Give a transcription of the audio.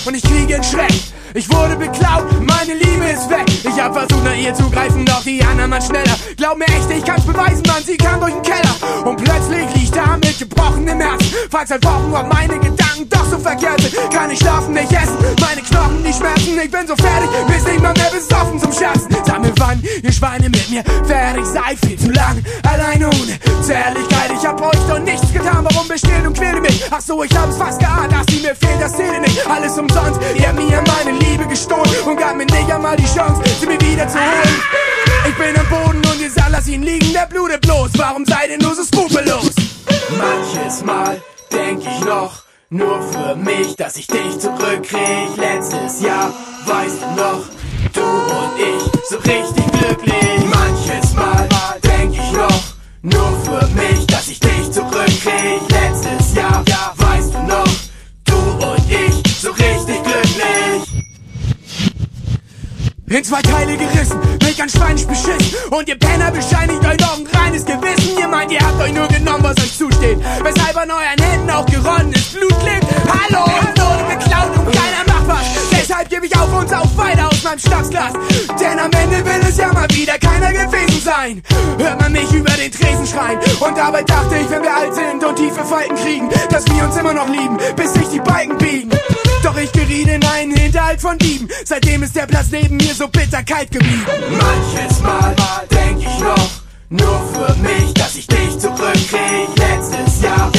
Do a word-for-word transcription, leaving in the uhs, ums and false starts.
und ich kriege einen Schreck. Ich wurde beklaut, meine Liebe ist weg. Ich hab versucht nach ihr zu greifen, doch die anderen waren schneller. Glaub mir echt, ich kann's beweisen, Mann, sie kam durch den Keller. Und plötzlich liegt da mit gebrochenem Herzen. Frag seit Wochen, ob meine Gedanken doch so verkehrt sind. Kann ich schlafen, nicht essen, meine Knochen, die schmerzen. Ich bin so fertig, bis nicht mal mehr besoffen zum Scherzen. Sag mir wann, ihr Schweine mit mir fertig seid. Viel zu lang, alleine ohne Zärtlichkeit. Ich hab euch doch nichts getan, warum bestehlen und quälen mich? Ach so, ich hab's fast geahnt, dass sie mir fehlt, das zählt nicht. Alles umsonst, ihr habt mir meine Liebe gestohlen und gab mir nicht einmal die Chance, sie mir wieder zu holen. Ich bin am Boden und ihr sagt, lass ihn liegen, der blutet bloß. Warum seid ihr nur so skrupellos? Manches Mal denk ich noch, nur für mich, dass ich dich zurückkrieg. Letztes Jahr, weißt du noch, du und ich, so richtig glücklich. Manches Mal denk ich noch, nur für mich, dass ich dich zurückkrieg. Letztes Jahr, ja, weißt du noch, du und ich, so richtig glücklich. In zwei Teile gerissen, mich an Schweinisch beschissen. Und ihr Penner bescheinigt euch noch ein reines Gewissen. Ihr meint, ihr habt euch nur genommen, was euch zusteht. Weshalb an euren Händen auch geronnenes Blut klebt. Hallo, es wurde geklaut und keiner macht was. Deshalb gebe ich auf und auf weiter aus meinem Schnapsglas. Denn am Ende will es ja mal wieder keiner gewesen sein. Hört man mich über den Tresen schreien. Und dabei dachte ich, wenn wir alt sind und tiefe Falten kriegen, dass wir uns immer noch lieben, bis sich die Balken biegen. Doch ich geriet in einen Hinterhalt von Dieben. Seitdem ist der Platz neben mir so bitter kalt geblieben. Manches Mal denk ich noch, nur für mich, dass ich dich zurückkrieg. Letztes Jahr,